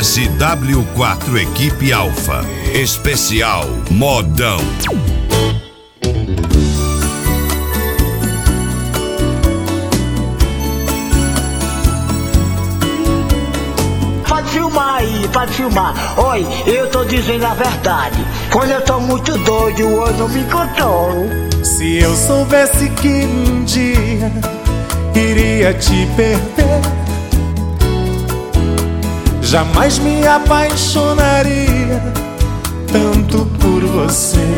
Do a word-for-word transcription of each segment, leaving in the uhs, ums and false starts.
S W quatro Equipe Alfa. Especial Modão. Pode filmar aí, pode filmar. Oi, eu tô dizendo a verdade. Quando eu tô muito doido, eu não me controlo. Se eu soubesse que um dia iria te perder, jamais me apaixonaria tanto por você.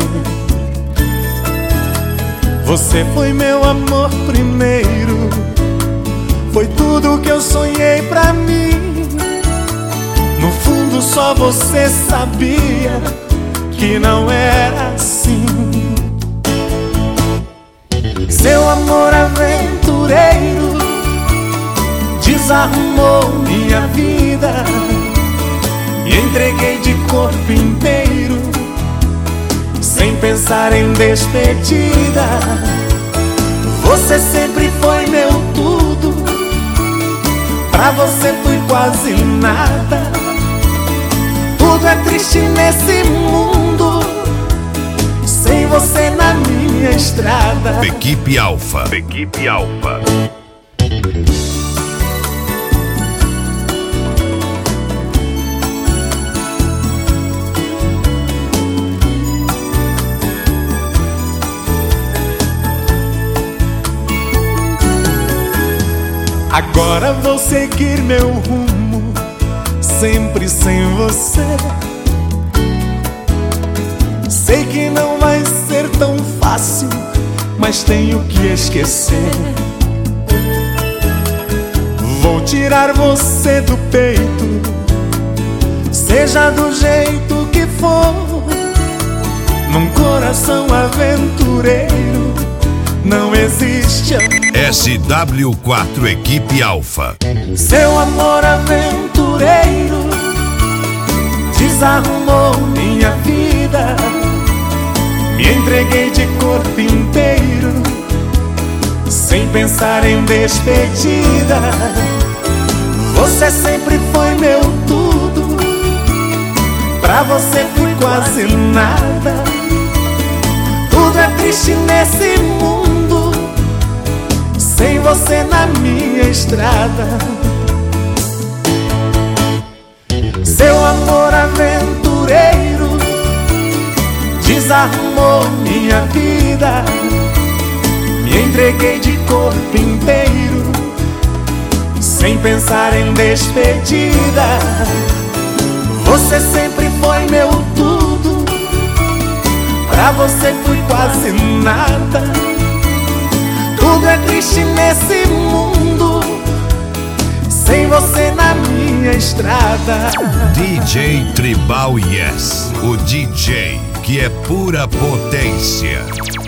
Você foi meu amor primeiro, foi tudo que eu sonhei pra mim. No fundo só você sabia que não era assim. Seu amor aventureiro desarrumou minha vida. Me entreguei de corpo inteiro, sem pensar em despedida. Você sempre foi meu tudo, pra você fui quase nada. Tudo é triste nesse mundo, sem você na minha estrada. Equipe Alfa. Equipe Alfa. Agora vou seguir meu rumo, sempre sem você. Sei que não vai ser tão fácil, mas tenho que esquecer. Vou tirar você do peito, seja do jeito que for. Num coração aventureiro não existe amor. S W quatro Equipe Alfa. Seu amor aventureiro desarrumou minha vida. Me entreguei de corpo inteiro, sem pensar em despedida. Você sempre foi meu tudo, pra você fui quase nada. Tudo é triste nesse mundo, sem você na minha estrada. Seu amor aventureiro desarrumou minha vida. Me entreguei de corpo inteiro, sem pensar em despedida. Você sempre foi meu tudo, pra você fui quase nada. Tudo é triste nesse mundo, sem você na minha estrada. D J Tribal Yes, o D J que é pura potência.